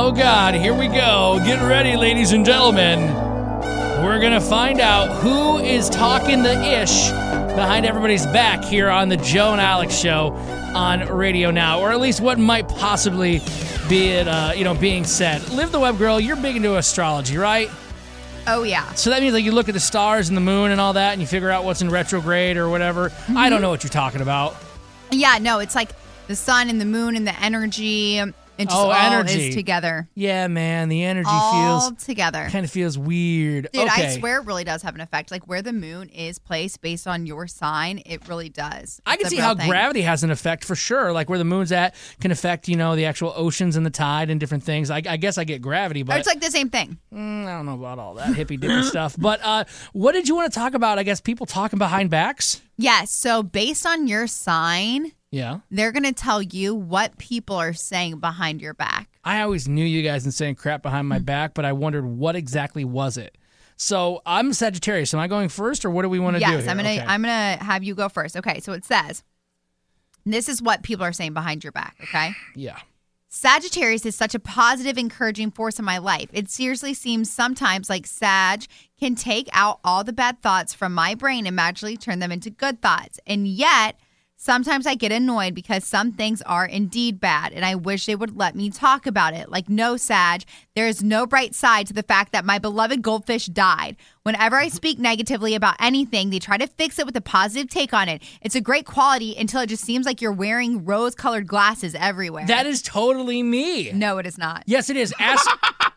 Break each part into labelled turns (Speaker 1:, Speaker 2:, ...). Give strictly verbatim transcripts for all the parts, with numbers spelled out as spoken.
Speaker 1: Oh, God, here we go. Get ready, ladies and gentlemen. We're going to find out who is talking the ish behind everybody's back here on the Joe and Alex Show on Radio Now, or at least what might possibly be it, uh, you know, being said. Liv the Web Girl, you're big into astrology, right?
Speaker 2: Oh, yeah.
Speaker 1: So that means like you look at the stars and the moon and all that, and you figure out what's in retrograde or whatever. Mm-hmm. I don't know what you're talking about.
Speaker 2: Yeah, no, it's like the sun and the moon and the energy. It just
Speaker 1: oh,
Speaker 2: all
Speaker 1: energy.
Speaker 2: is together.
Speaker 1: Yeah, man, the energy
Speaker 2: all
Speaker 1: feels
Speaker 2: together.
Speaker 1: Kind of feels weird.
Speaker 2: Dude,
Speaker 1: okay.
Speaker 2: I swear it really does have an effect. Like where the moon is placed based on your sign, it really does. It's
Speaker 1: I can see
Speaker 2: real
Speaker 1: how
Speaker 2: thing.
Speaker 1: gravity has an effect for sure. Like where the moon's at can affect, you know, the actual oceans and the tide and different things. I, I guess I get gravity, but
Speaker 2: It's like the same thing.
Speaker 1: Mm, I don't know about all that hippy dippy stuff. But uh, what did you want to talk about? I guess people talking behind backs.
Speaker 2: Yes. So based on your sign,
Speaker 1: yeah,
Speaker 2: they're going to tell you what people are saying behind your back.
Speaker 1: I always knew you guys and saying crap behind my
Speaker 2: Mm.
Speaker 1: back, but I wondered what exactly was it. So I'm Sagittarius. Am I going first, or what do we want to
Speaker 2: yes,
Speaker 1: do? Yes,
Speaker 2: I'm gonna
Speaker 1: okay.
Speaker 2: I'm gonna have you go first. Okay, so it says this is what people are saying behind your back. Okay.
Speaker 1: Yeah.
Speaker 2: Sagittarius is such a positive, encouraging force in my life. It seriously seems sometimes like Sag can take out all the bad thoughts from my brain and magically turn them into good thoughts. And yet, sometimes I get annoyed because some things are indeed bad, and I wish they would let me talk about it. Like, no, Sag, there is no bright side to the fact that my beloved goldfish died. Whenever I speak negatively about anything, they try to fix it with a positive take on it. It's a great quality until it just seems like you're wearing rose-colored glasses everywhere.
Speaker 1: That is totally me.
Speaker 2: No, it is not.
Speaker 1: Yes, it is. Ask,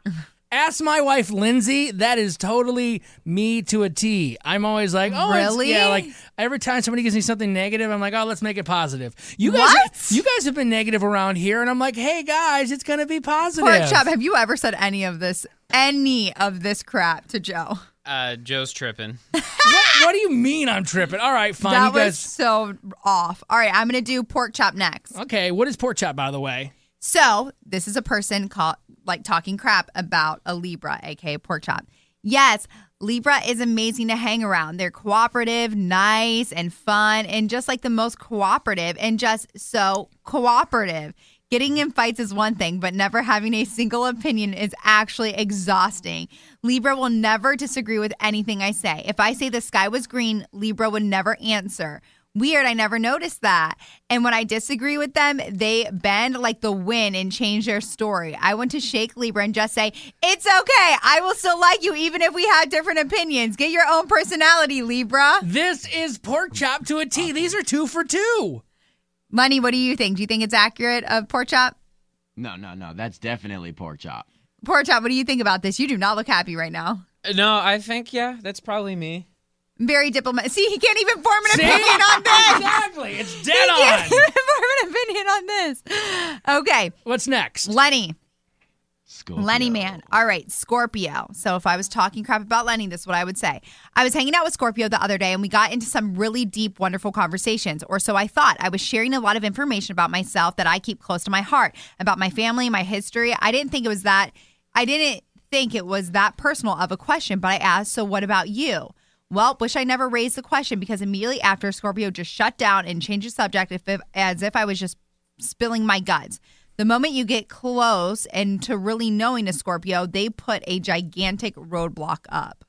Speaker 1: ask my wife, Lindsay. That is totally me to a T. I'm always like, oh, it's-
Speaker 2: Really?
Speaker 1: yeah. Like every time somebody gives me something negative, I'm like, oh, let's make it positive. You guys,
Speaker 2: What?
Speaker 1: you guys have been negative around here, and I'm like, hey guys, it's gonna be positive.
Speaker 2: Pork chop, have you ever said any of this, any of this crap to Joe?
Speaker 3: Uh, Joe's tripping.
Speaker 1: what, what do you mean I'm tripping? All right, fine.
Speaker 2: That
Speaker 1: you guys.
Speaker 2: was so off. All right, I'm going to do pork chop next.
Speaker 1: Okay, what is pork chop, by the way?
Speaker 2: So this is a person called like talking crap about a Libra, aka pork chop. Yes, Libra is amazing to hang around. They're cooperative, nice, and fun, and just like the most cooperative and just so cooperative. Getting in fights is one thing, but never having a single opinion is actually exhausting. Libra will never disagree with anything I say. If I say the sky was green, Libra would never answer. Weird, I never noticed that. And when I disagree with them, they bend like the wind and change their story. I want to shake Libra and just say, it's okay. I will still like you even if we have different opinions. Get your own personality, Libra.
Speaker 1: This is pork chop to a T. These are two for two.
Speaker 2: Money, what do you think? Do you think it's accurate of pork chop?
Speaker 4: No, no, no. That's definitely pork chop.
Speaker 2: Pork chop, what do you think about this? You do not look happy right now.
Speaker 3: No, I think, yeah, that's probably me.
Speaker 2: Very diplomatic. See, he can't even form an
Speaker 1: See?
Speaker 2: opinion on this.
Speaker 1: Exactly. It's
Speaker 2: He
Speaker 1: dead
Speaker 2: can't
Speaker 1: on.
Speaker 2: even form an opinion on this. Okay,
Speaker 1: What's next?
Speaker 2: Lenny.
Speaker 4: Scorpio.
Speaker 2: Lenny man. All right, Scorpio. So if I was talking crap about Lenny, this is what I would say. I was hanging out with Scorpio the other day and we got into some really deep, wonderful conversations. Or so I thought. I was sharing a lot of information about myself that I keep close to my heart, about my family, my history. I didn't think it was that, I didn't think it was that personal of a question, but I asked, so what about you? Well, wish I never raised the question because immediately after, Scorpio just shut down and changed the subject if, if, as if I was just spilling my guts. The moment you get close and to really knowing a Scorpio, they put a gigantic roadblock up.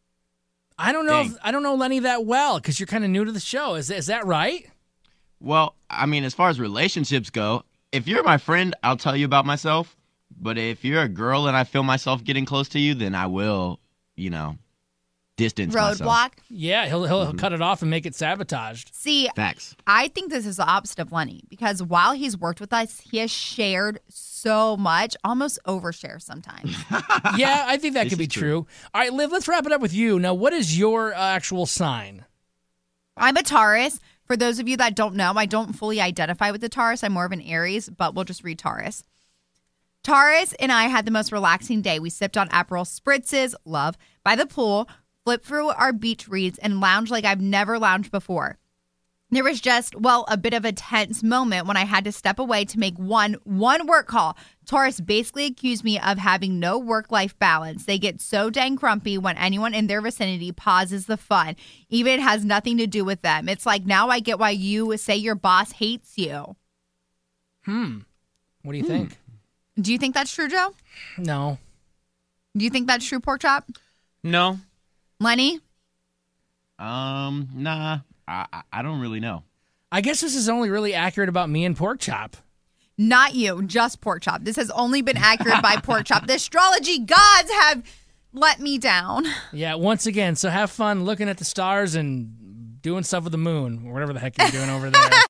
Speaker 1: I don't know. If,
Speaker 4: Dang.
Speaker 1: I don't know Lenny that well because you're kind of new to the show. Is is that right?
Speaker 4: Well, I mean, as far as relationships go, if you're my friend, I'll tell you about myself. But if you're a girl and I feel myself getting close to you, then I will, you know, distance myself.
Speaker 2: Roadblock.
Speaker 1: Yeah, he'll he'll, he'll cut it off and make it sabotaged.
Speaker 2: See,
Speaker 4: Facts.
Speaker 2: I think this is the opposite of Lenny because while he's worked with us, he has shared so much, almost overshare sometimes.
Speaker 1: Yeah, I think that
Speaker 4: This
Speaker 1: could be
Speaker 4: is
Speaker 1: true.
Speaker 4: true.
Speaker 1: All right, Liv, let's wrap it up with you. Now, what is your uh, actual sign?
Speaker 2: I'm a Taurus. For those of you that don't know, I don't fully identify with the Taurus. I'm more of an Aries, but we'll just read Taurus. Taurus and I had the most relaxing day. We sipped on Aperol spritzes, love, by the pool, flipped through our beach reads, and lounged like I've never lounged before. There was just, well, a bit of a tense moment when I had to step away to make one one work call. Taurus basically accused me of having no work-life balance. They get so dang grumpy when anyone in their vicinity pauses the fun. Even it has nothing to do with them. It's like, now I get why you say your boss hates you.
Speaker 1: Hmm. What do you think?
Speaker 2: Do you think that's true, Joe?
Speaker 1: No.
Speaker 2: Do you think that's true, Pork Chop?
Speaker 3: No.
Speaker 2: Lenny?
Speaker 4: Um, nah, I I- I don't really know.
Speaker 1: I guess this is only really accurate about me and Pork Chop.
Speaker 2: Not you, just Pork Chop. This has only been accurate by Pork Chop. The astrology gods have let me down.
Speaker 1: Yeah, once again, so have fun looking at the stars and doing stuff with the moon, or whatever the heck you're doing over there.